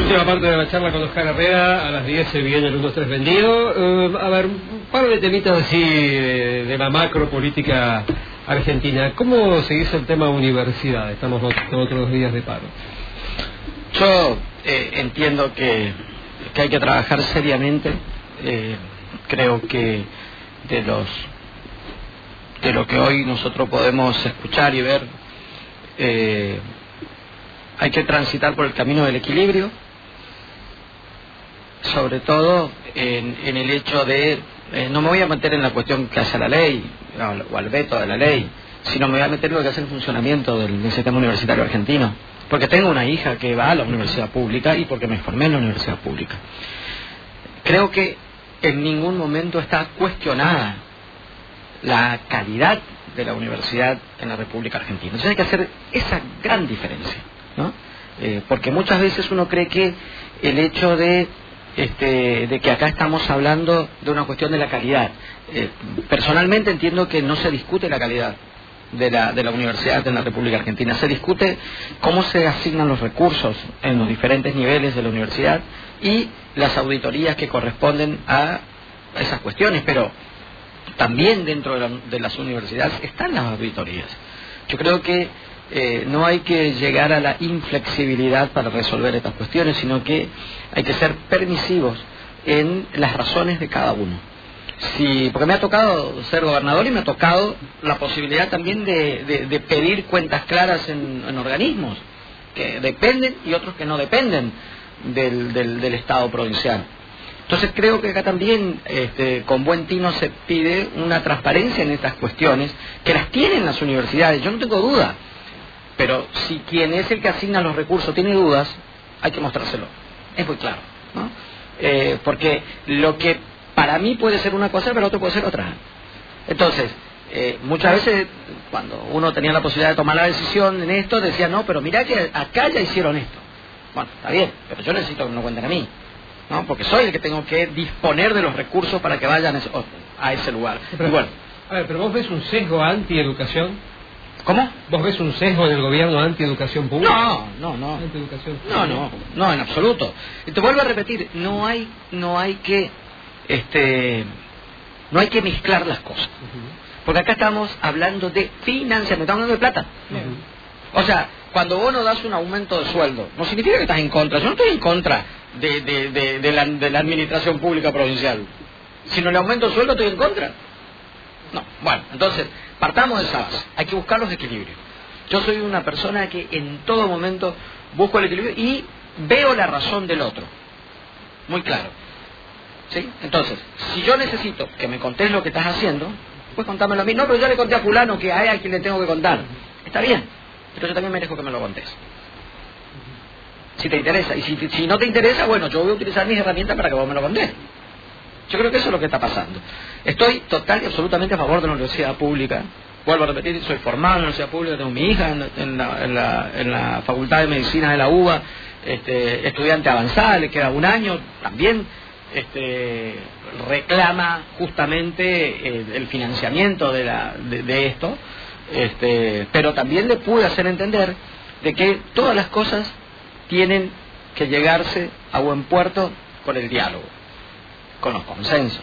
Última parte de la charla con Oscar Herrera. A las 10 se viene el 1-2-3 vendido. A ver, un par de temitas así de la macro política argentina. ¿Cómo seguís el tema universidad? Estamos otros días de paro. Yo entiendo que hay que trabajar seriamente. Creo que de lo que hoy nosotros podemos escuchar y ver, hay que transitar por el camino del equilibrio, sobre todo en el hecho de, no me voy a meter en la cuestión que hace la ley o al veto de la ley, sino me voy a meter en lo que hace el funcionamiento del sistema universitario argentino, porque tengo una hija que va a la universidad pública y porque me formé en la universidad pública. Creo que en ningún momento está cuestionada la calidad de la universidad en la República Argentina. Entonces hay que hacer esa gran diferencia, ¿no? Porque muchas veces uno cree que el hecho de que acá estamos hablando de una cuestión de la calidad. Personalmente entiendo que no se discute la calidad de la universidad en la República Argentina. Se discute cómo se asignan los recursos en los diferentes niveles de la universidad y las auditorías que corresponden a esas cuestiones, pero también dentro de las universidades están las auditorías. Yo creo que no hay que llegar a la inflexibilidad para resolver estas cuestiones, sino que hay que ser permisivos en las razones de cada uno. Porque me ha tocado ser gobernador y me ha tocado la posibilidad también de pedir cuentas claras en organismos que dependen y otros que no dependen del Estado provincial. Entonces creo que acá también con buen tino se pide una transparencia en estas cuestiones que las tienen las universidades, yo no tengo duda, pero si quien es el que asigna los recursos tiene dudas, hay que mostrárselo, es muy claro, ¿no? Porque lo que para mí puede ser una cosa, pero otro puede ser otra. Entonces, muchas veces cuando uno tenía la posibilidad de tomar la decisión en esto, decía, no, pero mirá que acá ya hicieron esto. Bueno, está bien, pero yo necesito que me lo cuenten a mí, ¿no? Porque soy el que tengo que disponer de los recursos para que vayan a ese lugar. Pero, bueno, a ver, pero vos ves un sesgo anti-educación. ¿Cómo? ¿Vos ves un sesgo en el gobierno anti-educación pública? No. Anti-educación. No, en absoluto. Y te vuelvo a repetir, no hay que mezclar las cosas. Porque acá estamos hablando de financiamiento, estamos hablando de plata. O sea, cuando vos no das un aumento de sueldo, no significa que estás en contra. Yo no estoy en contra de la administración pública provincial. Si no le aumento el sueldo, estoy en contra. No, bueno, entonces, partamos de esa base. Hay que buscar los equilibrios. Yo soy una persona que en todo momento busco el equilibrio y veo la razón del otro. Muy claro. ¿Sí? Entonces, si yo necesito que me contés lo que estás haciendo, pues contármelo a mí. No, pero yo le conté a fulano que hay a quien le tengo que contar. Está bien, pero yo también merezco que me lo contés. Si te interesa. Y si no te interesa, bueno, yo voy a utilizar mis herramientas para que vos me lo contés. Yo creo que eso es lo que está pasando. Estoy total y absolutamente a favor de la universidad pública. Vuelvo a repetir, soy formado en la universidad pública, tengo mi hija en la Facultad de Medicina de la UBA, estudiante avanzada, le queda un año, también reclama justamente el financiamiento de esto, pero también le pude hacer entender de que todas las cosas tienen que llegarse a buen puerto con el diálogo, con los consensos.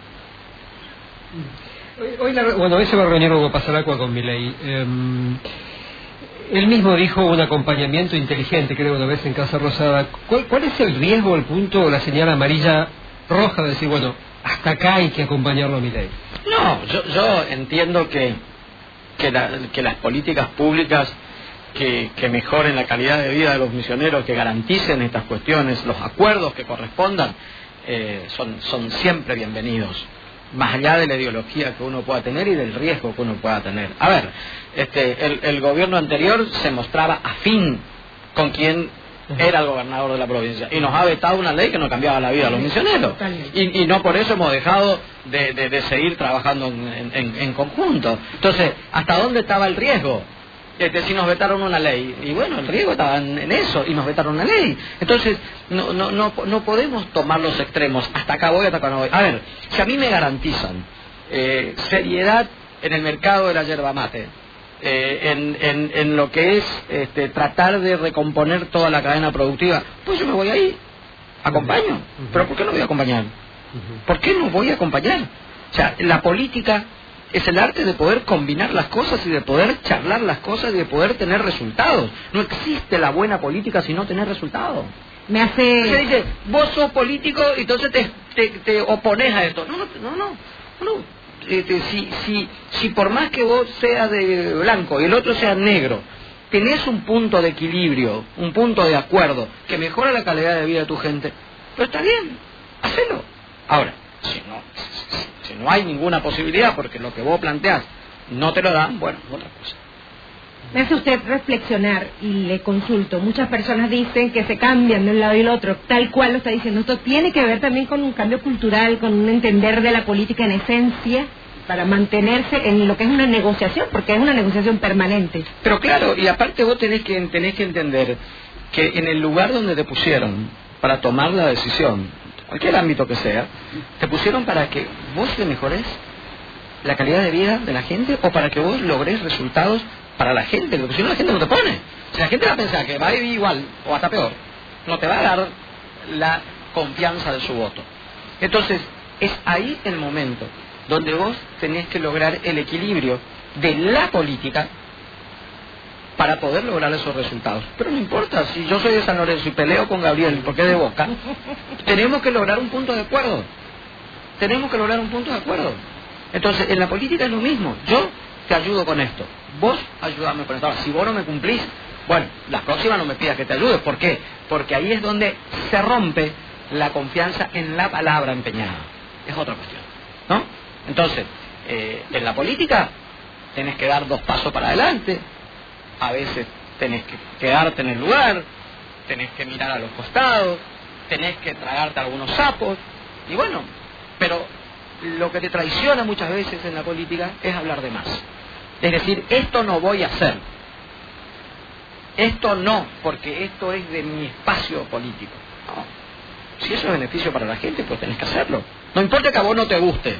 Hoy ese va a reunir Hugo Pasaracua con Milei. Él mismo dijo un acompañamiento inteligente, creo, una vez en Casa Rosada. ¿Cuál es el riesgo, el punto, la señal amarilla roja de decir, bueno, hasta acá hay que acompañarlo a Milei? No, yo entiendo que las políticas públicas que mejoren la calidad de vida de los misioneros, que garanticen estas cuestiones, los acuerdos que correspondan, son siempre bienvenidos, más allá de la ideología que uno pueda tener y del riesgo que uno pueda tener. A ver, el gobierno anterior se mostraba afín con quien era el gobernador de la provincia y nos ha vetado una ley que nos cambiaba la vida a los misioneros y no por eso hemos dejado de seguir trabajando en conjunto. Entonces, ¿hasta dónde estaba el riesgo? Si nos vetaron una ley, y bueno, el riesgo estaba en eso, y nos vetaron una ley. Entonces, no podemos tomar los extremos, hasta acá voy, hasta acá no voy. A ver, si a mí me garantizan seriedad en el mercado de la yerba mate, en lo que es tratar de recomponer toda la cadena productiva, pues yo me voy ahí, acompaño. Pero ¿por qué no voy a acompañar? ¿Por qué no voy a acompañar? O sea, la política es el arte de poder combinar las cosas y de poder charlar las cosas y de poder tener resultados. No existe la buena política si no tenés resultados. Me hace... Se dice, vos sos político y entonces te opones a esto. No. Si por más que vos seas de blanco y el otro sea negro, tenés un punto de equilibrio, un punto de acuerdo que mejora la calidad de vida de tu gente, pero está bien, hacelo. Ahora, si no hay ninguna posibilidad porque lo que vos planteás no te lo dan, bueno, otra cosa. Me hace usted reflexionar y le consulto. Muchas personas dicen que se cambian de un lado y el otro, tal cual lo está diciendo. Esto tiene que ver también con un cambio cultural, con un entender de la política en esencia, para mantenerse en lo que es una negociación, porque es una negociación permanente. Pero claro, y aparte vos tenés que entender que en el lugar donde te pusieron para tomar la decisión, cualquier ámbito que sea, te pusieron para que vos te mejores la calidad de vida de la gente o para que vos logres resultados para la gente, porque si no la gente no te pone. Si la gente va a pensar que va a vivir igual o hasta peor, no te va a dar la confianza de su voto. Entonces, es ahí el momento donde vos tenés que lograr el equilibrio de la política para poder lograr esos resultados. Pero no importa, si yo soy de San Lorenzo y peleo con Gabriel porque es de Boca, tenemos que lograr un punto de acuerdo. Entonces, en la política es lo mismo. Yo te ayudo con esto, vos ayudame con esto. Ahora, si vos no me cumplís, bueno, la próxima no me pidas que te ayude. ¿Por qué? Porque ahí es donde se rompe la confianza en la palabra empeñada. Es otra cuestión, ¿no? Entonces, en la política tenés que dar 2 pasos para adelante, a veces tenés que quedarte en el lugar, tenés que mirar a los costados, tenés que tragarte algunos sapos, y bueno, pero lo que te traiciona muchas veces en la política es hablar de más. Es decir, esto no voy a hacer, esto no, porque esto es de mi espacio político. No. Si eso es beneficio para la gente, pues tenés que hacerlo. No importa que a vos no te guste.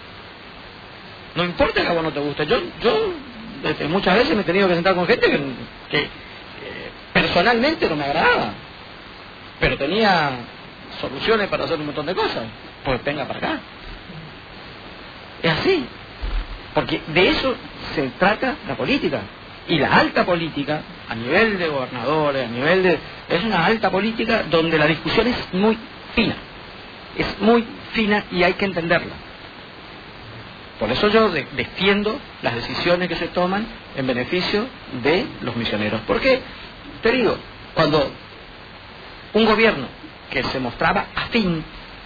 Yo muchas veces me he tenido que sentar con gente que personalmente no me agradaba, pero tenía soluciones para hacer un montón de cosas. Pues venga para acá. Es así, porque de eso se trata la política. Y la alta política, a nivel de gobernadores, es una alta política donde la discusión es muy fina y hay que entenderla. Por eso yo defiendo las decisiones que se toman en beneficio de los misioneros. Porque, te digo, cuando un gobierno que se mostraba afín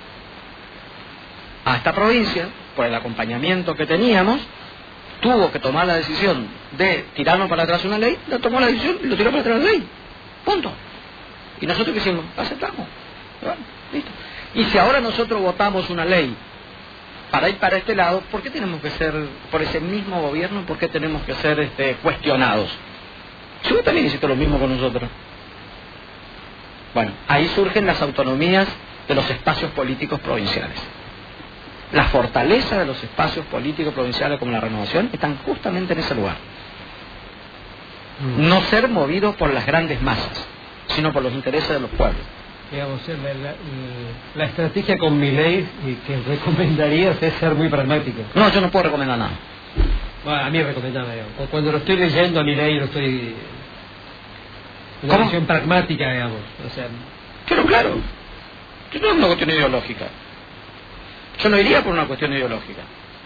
a esta provincia, por el acompañamiento que teníamos, tuvo que tomar la decisión de tirarnos para atrás una ley, lo tomó la decisión y lo tiró para atrás la ley. Punto. ¿Y nosotros qué hicimos? Aceptamos. Bueno, listo. Y si ahora nosotros votamos una ley para ir para este lado, ¿por qué tenemos que ser, por ese mismo gobierno, por qué tenemos que ser cuestionados? Si vos también hiciste lo mismo con nosotros. Bueno, ahí surgen las autonomías de los espacios políticos provinciales. La fortaleza de los espacios políticos provinciales como la Renovación están justamente en ese lugar. No ser movidos por las grandes masas, sino por los intereses de los pueblos. Digamos, la estrategia con Milei que recomendarías es ser muy pragmático. No, yo no puedo recomendar nada. Bueno, a mí recomendaba, digamos. Cuando lo estoy leyendo a Milei lo estoy... Una ¿Cómo? visión pragmática, digamos. O sea... Pero claro, esto no es una cuestión ideológica. Yo no iría por una cuestión ideológica.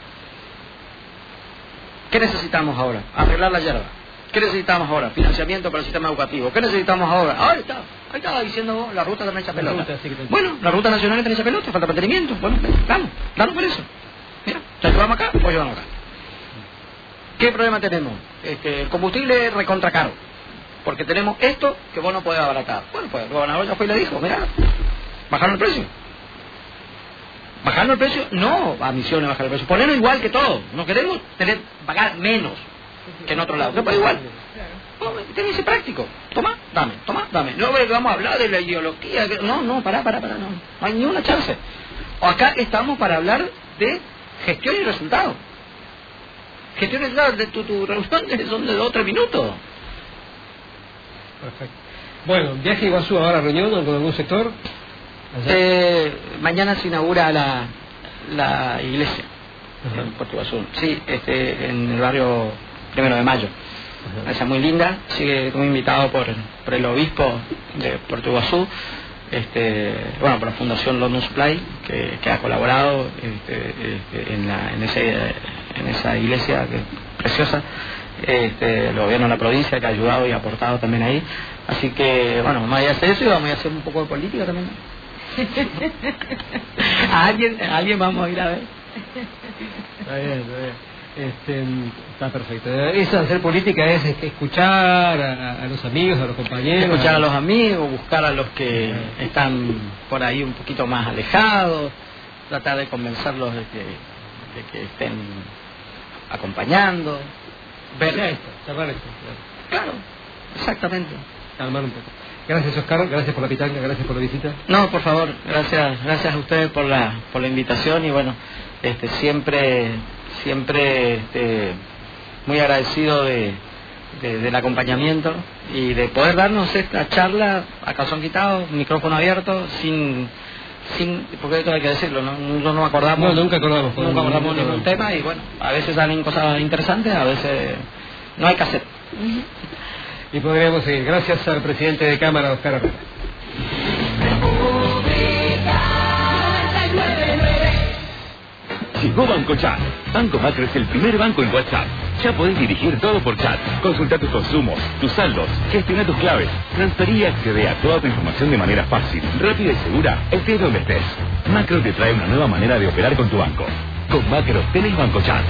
¿Qué necesitamos ahora? Arreglar la hierba. ¿Qué necesitamos ahora? Financiamiento para el sistema educativo. ¿Qué necesitamos ahora? Ahí estaba diciendo vos, la ruta está hecha pelota. Bueno, la ruta nacional está hecha pelota, falta mantenimiento. Bueno, vamos por eso. Mira, ya llevamos acá, pues llevamos acá. ¿Qué problema tenemos? El combustible es recontra caro. Porque tenemos esto que vos no podés abaratar. Bueno, pues el gobernador ya fue y le dijo, mira, bajaron el precio. ¿Bajarlo el precio? No, a Misiones bajar el precio. Ponerlo igual que todo. No queremos pagar menos que en otro lado. No, pues igual. No, tenés que ser práctico. Toma, dame. No vamos a hablar de la ideología. No, pará. No hay ni una chance. Acá estamos para hablar de gestión y resultado. gestiones de tu reunión son de 2 o 3 minutos. Perfecto. Bueno, viaje a Iguazú ahora, reunión con algún sector. Mañana se inaugura la iglesia en Puerto Iguazú. Sí, en el barrio 1 de Mayo. Una iglesia muy linda. Sigue como invitado por el obispo de Puerto Iguazú. Por la Fundación London Supply que ha colaborado en esa iglesia que es preciosa, el gobierno de la provincia que ha ayudado y aportado también ahí, así que vamos a hacer eso y vamos a hacer un poco de política también. ¿A alguien vamos a ir a ver? Está bien. Está perfecto. Eso de hacer política es escuchar a los amigos, a los compañeros. Escuchar a los amigos, buscar a los que están por ahí un poquito más alejados, tratar de convencerlos de que estén acompañando. Ver esto, charlar esto. Claro, exactamente. Calmar un poco. Gracias, Oscar, gracias por la pitanga, gracias por la visita. No, por favor, gracias a ustedes por la invitación y bueno, siempre muy agradecido del acompañamiento y de poder darnos esta charla a calzón quitado, micrófono abierto, sin porque esto hay que decirlo, no acordamos. No, nunca acordamos ningún tema y bueno, a veces salen cosas interesantes, a veces no hay que hacer. Y podríamos seguir. Gracias al presidente de Cámara, Oscar Herrera. Llegó BancoChat. Banco Macro es el primer banco en WhatsApp. Ya podés dirigir todo por chat. Consultar tus consumos, tus saldos, gestionar tus claves, transferir y acceder a toda tu información de manera fácil, rápida y segura, estés donde estés. Macro te trae una nueva manera de operar con tu banco. Con Macro tenés BancoChat.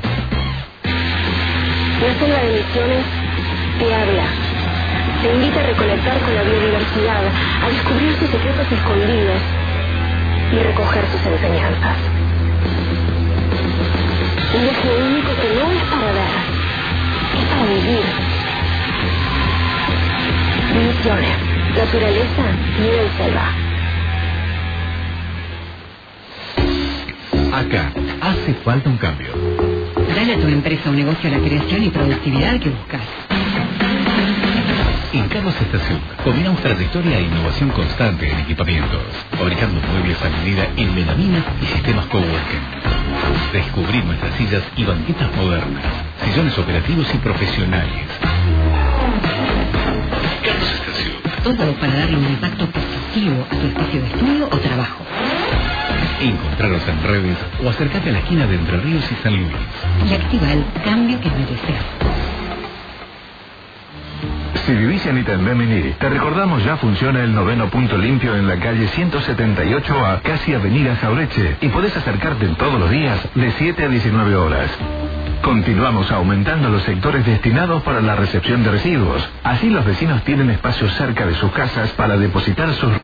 La selva de Misiones te habla. Te invita a reconectar con la biodiversidad, a descubrir sus secretos escondidos y recoger sus enseñanzas. Un viaje único que no es para ver, es para vivir. Misiones, naturaleza, vida y selva. Acá hace falta un cambio. Dale a tu empresa o negocio la creación y productividad que buscas. En Carlos Estación combinamos trayectoria e innovación constante en equipamientos, fabricando muebles a medida en melamina y sistemas coworking. Descubrir nuestras sillas y banquetas modernas, sillones operativos y profesionales. Carlos Estación. Todo para darle un impacto positivo a tu espacio de estudio o trabajo. Encontraros en redes o acércate a la esquina de Entre Ríos y San Luis. Y activa el cambio que mereces. Si vivís en Itembé, te recordamos ya funciona el 9º punto limpio en la calle 178A, casi Avenida Jaureche, y podés acercarte todos los días de 7 a 19 horas. Continuamos aumentando los sectores destinados para la recepción de residuos. Así los vecinos tienen espacios cerca de sus casas para depositar sus